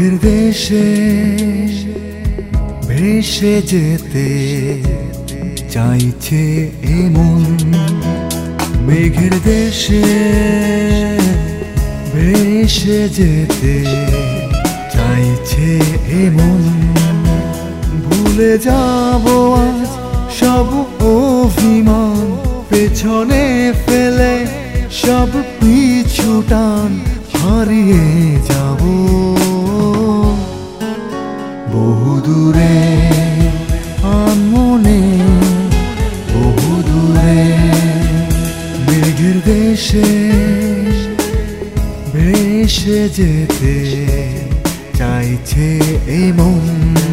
মেঘের দেশে ভেসে যেতে চাইছে এমন, মেঘের দেশে ভেসে যেতে চাইছে এমন। ভুলে যাব আজ সব অভিমান, পেছনে ফেলে সব পিছু টান, হারিয়ে যাব বহুদূরে আনমনে, বহুদূরে। মেঘের দেশে ভেসে যেতে চাইছে এমন।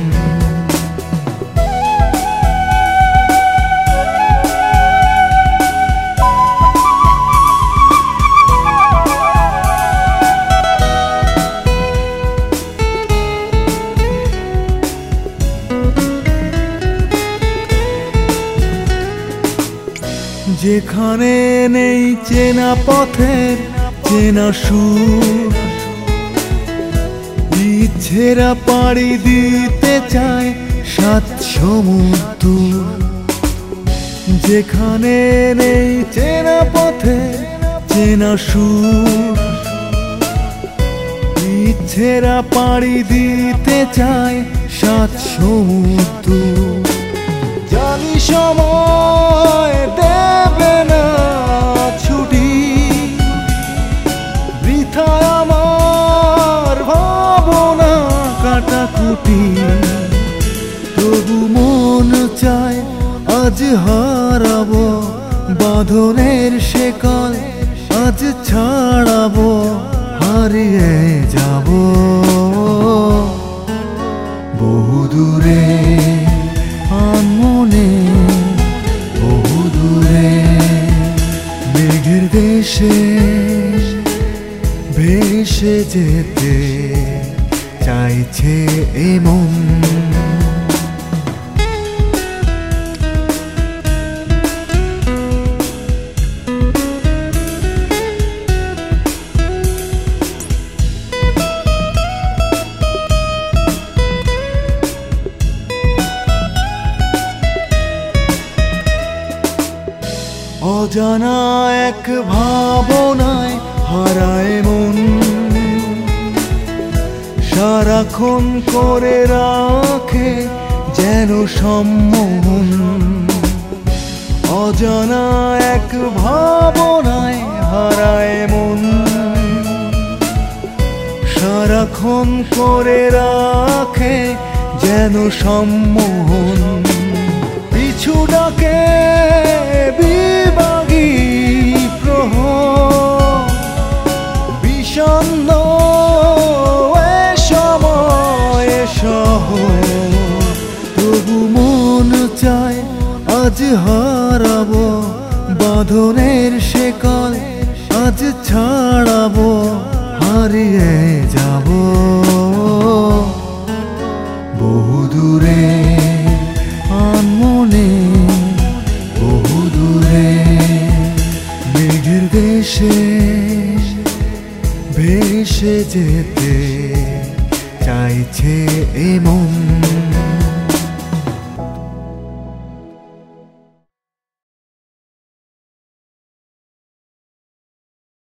যেখানে নেই চেনা পথের চেনা সুর, ইচ্ছেরা পাড়ি দিতে চায় 7 সমুদ্র। যেখানে নেই চেনা পথের চেনা সুর, ইচ্ছেরা পাড়ি দিতে চায় 7 সমুদ্র। জানি সময় দেবে না ছুটি, বৃথা আমার ভাবনা কাটাকুটি। তবু মন চায় আজ হারাবো বাঁধনের শেকল, আজ ছাড়াবো হারিয়ে যাব বহুদূরে আনমনে, বহুদূরে। মেঘের দেশে ভেসে যেতে চাইছে এমন। অজানা এক ভাবনায় হারায় মন, সারাক্ষণ করে রাখে যেন সম্মোহন। অজানা এক ভাবনায় হারায় মন, সারাক্ষণ করে রাখে যেন সম্মোহন। পিছু ডাকে বিবাগী প্রহর, বিষণ্ণ এ সময় শহর। তবু মন চায় আজ হারাবো বাঁধনের শেকল, আজ ছাড়াবো হারিয়ে যাব বহুদূরে আনমনে, বহুদূরে। মেঘের দেশে ভেসে যেতে চাইছে এমন।